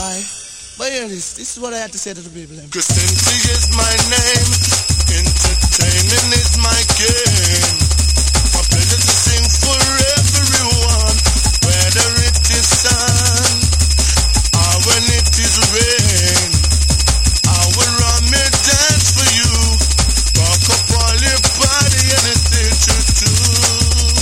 why. But hear this is what I have to say to the people. Christianity is my name, entertaining is my game. My pleasure to sing for everyone, whether it is sun or when it is rain. I will run me dance for you, rock up all your body and it's still true.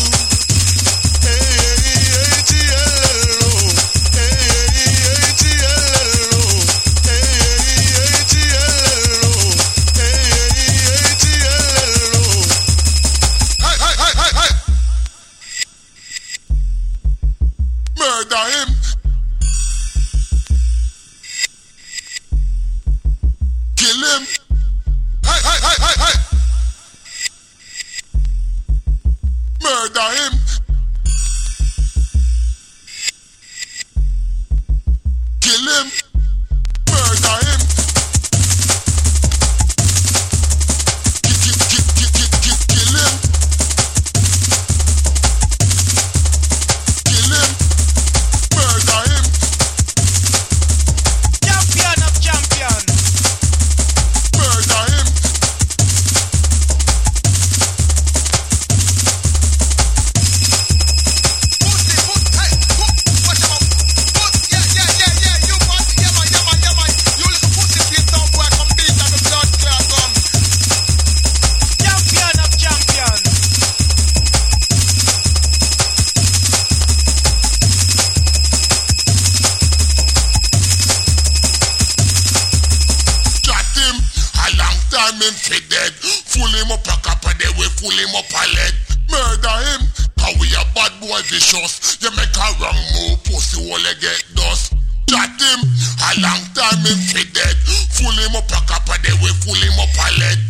You make a wrong move, pussy will get dust. Shot him, a long time him fi dead. Fool him up a copper, they will fool him up a lead.